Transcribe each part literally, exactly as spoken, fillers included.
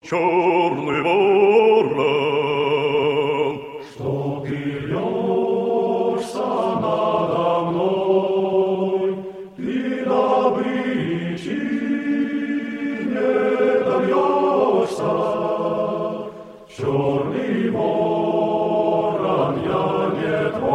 черный ворон, что ты вьешься надо мной, ты добычи не добьешься. Черный ворон, я не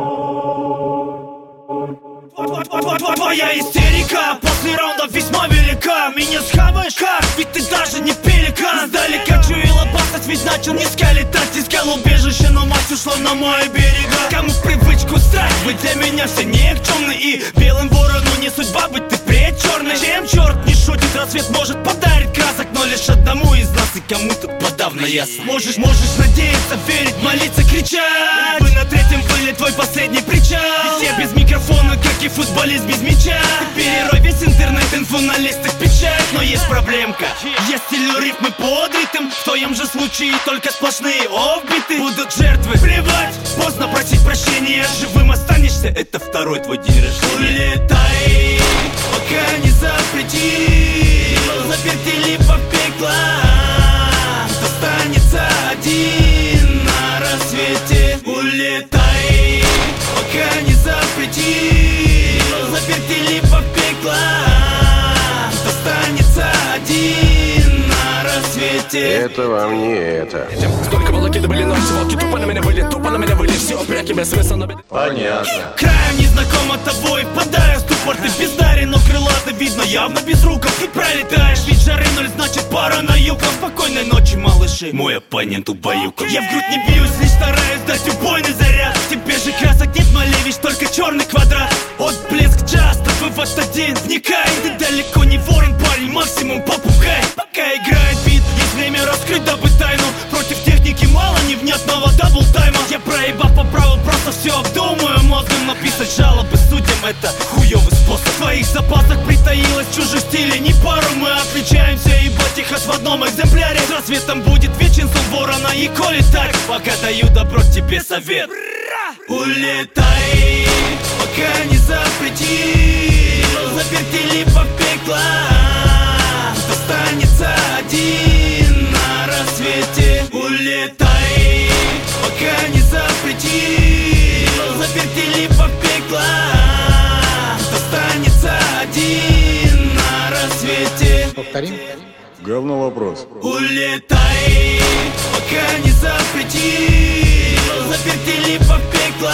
твой. Твоя истерика после раунда весьма велика. Меня схаваешь как? Ведь ты даже не пеликан. Издалека чуял опасность, ведь начал низко летать. Искал убежище, но мать ушла на мои берега. Кому в привычку стать, быть для меня все никчемный. И белым ворону не судьба быть, ты впредь черный. Чем черт не шутит, рассвет может подарить красок, но лишь одному из нас и кому-то подавно ясно. Можешь, можешь надеяться, верить, молиться, кричать. Вы на третьем были твой последний причал. Ведь я без микрофона, как и футболист без мяча. Ты перерой весь интернет, инфу на листах печать. Но есть проблемка, я стелю рифмы под ритм. В твоем же случае только сплошные офбиты. Будут жертвы, плевать, поздно просить прощения. Живым останешься, это второй твой день рождения. Улетай, пока не запретил. Заперти либо в пекло, останется один на рассвете. Улетай, пока не запретил. Заперти либо в пекло, останется один на рассвете. Это вам не это. Сколько волоки были ночи, волки тупо на меня были, тупо на меня были. Все пряки без смысла, но... Понятно. Краем незнакомо тобой, впадаю в ступор. Ты бездарен, но крылатый видно, явно без руков. Ты пролетаешь, ведь жары ноль, значит пара на юках. Спокойной ночи, малыши, мой оппонент убаюкал. Я в грудь не бьюсь, лишь стараюсь дать убойный заряд. Тебе же красок нет, малевишь, только черный квадрат. Отблеск часто, вывод один, вникай. Ты далеко не ворон, парень, максимум попугай. Пока играет бит, есть время раскрыть дабы тайну. Против техники мало невнятного даблтайма. Я проебав по праву, просто все обдумаю мозгом. Написать жалобы судьям — это хуёвый способ. В твоих запасах притаилось чужих стилей не пару. Мы отличаемся, ебать их аж в одном экземпляре. С рассветом будет вечен сон ворона, и коли так, пока даю добро, тебе совет. Улетай, пока не запретил. Заперти либо в пекло, останется один на рассвете. Улетай, пока не запретил. Заперти либо в пекло, останется один на рассвете. Повторим. Говно вопрос. Улетай, пока не запретил. Заперти либо в пекло,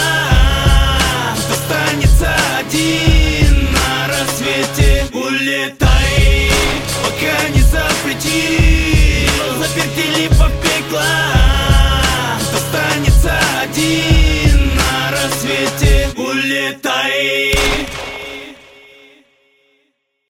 останется один на рассвете. Улетай, пока не запретил. Заперти либо в пекло, останется один на рассвете. Улетай.